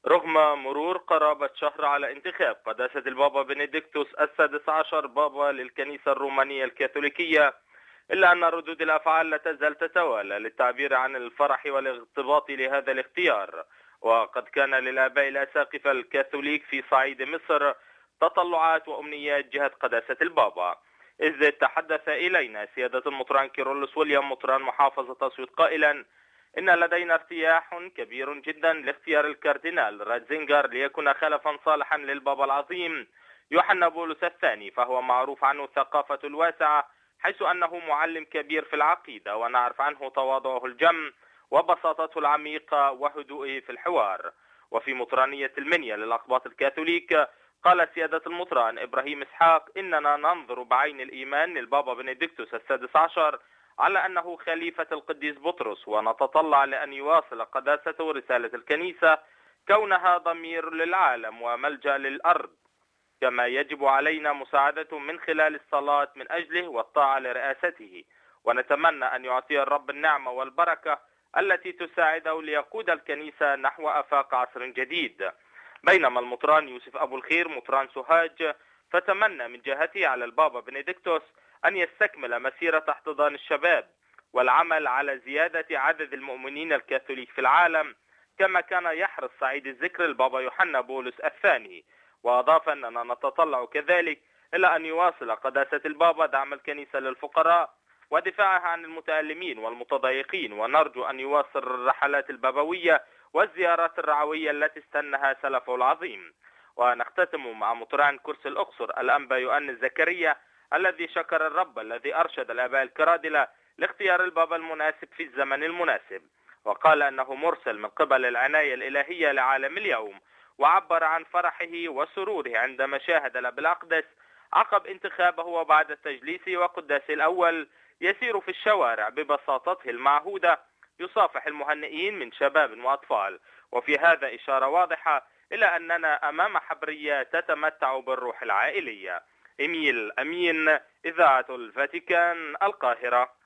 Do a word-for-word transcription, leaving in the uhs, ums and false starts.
رغم مرور قرابة شهر على انتخاب قداسة البابا بنديكتوس السادس عشر بابا للكنيسة الرومانية الكاثوليكية، إلا أن ردود الأفعال لا تزال تتوالى للتعبير عن الفرح والاغتباط لهذا الاختيار. وقد كان للآباء الأساقفة الكاثوليك في صعيد مصر تطلعات وأمنيات جهة قداسة البابا، إذ تحدث إلينا سيادة المطران كيرلس ويليام مطران محافظة أسيوط قائلا: إن لدينا ارتياح كبير جدا لاختيار الكاردينال راتزينجر ليكون خلفا صالحا للبابا العظيم يوحنا بولس الثاني، فهو معروف عنه ثقافته الواسعة، حيث أنه معلم كبير في العقيدة، ونعرف عنه تواضعه الجم وبساطته العميقة وهدوئه في الحوار. وفي مطرانية المنيا للأقباط الكاثوليك قال سيادة المطران إبراهيم إسحاق: إننا ننظر بعين الإيمان للبابا بنديكتوس السادس عشر على أنه خليفة القديس بطرس، ونتطلع لأن يواصل قداسته رسالة الكنيسة كونها ضمير للعالم وملجأ للأرض، كما يجب علينا مساعدته من خلال الصلاة من أجله والطاعة لرئاسته. ونتمنى أن يعطي الرب النعمة والبركة التي تساعده ليقود الكنيسة نحو آفاق عصر جديد. بينما المطران يوسف أبو الخير مطران سوهاج فتمنى من جهته على البابا بنديكتوس أن يستكمل مسيرة احتضان الشباب والعمل على زيادة عدد المؤمنين الكاثوليك في العالم، كما كان يحرص سعيد الذكر البابا يوحنا بولس الثاني. وأضاف أننا نتطلع كذلك إلى أن يواصل قداسة البابا دعم الكنيسة للفقراء ودفاعها عن المتألمين والمتضايقين، ونرجو أن يواصل الرحلات البابوية والزيارات الرعوية التي استنها سلفه العظيم. ونختتم مع مطران كرسي الأقصر الأنبا يؤنس زكريا الذي شكر الرب الذي أرشد الآباء الكرادلة لاختيار البابا المناسب في الزمن المناسب، وقال أنه مرسل من قبل العناية الإلهية لعالم اليوم، وعبر عن فرحه وسروره عندما شاهد الأب الأقدس عقب انتخابه وبعد تجليسه وقداسه الأول يسير في الشوارع ببساطته المعهودة يصافح المهنئين من شباب وأطفال، وفي هذا إشارة واضحة إلى أننا أمام حبرية تتمتع بالروح العائلية. إميل أمين، إذاعة الفاتيكان، القاهرة.